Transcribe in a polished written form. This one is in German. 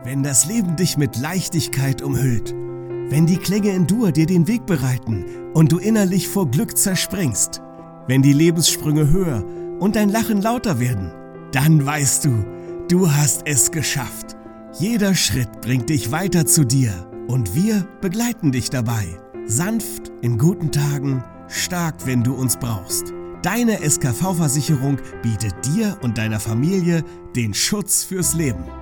Wenn das Leben dich mit Leichtigkeit umhüllt, wenn die Klänge in Dur dir den Weg bereiten und du innerlich vor Glück zerspringst, wenn die Lebenssprünge höher und dein Lachen lauter werden, dann weißt du, du hast es geschafft. Jeder Schritt bringt dich weiter zu dir und wir begleiten dich dabei. Sanft in guten Tagen, stark, wenn du uns brauchst. Deine SKV-Versicherung bietet dir und deiner Familie den Schutz fürs Leben.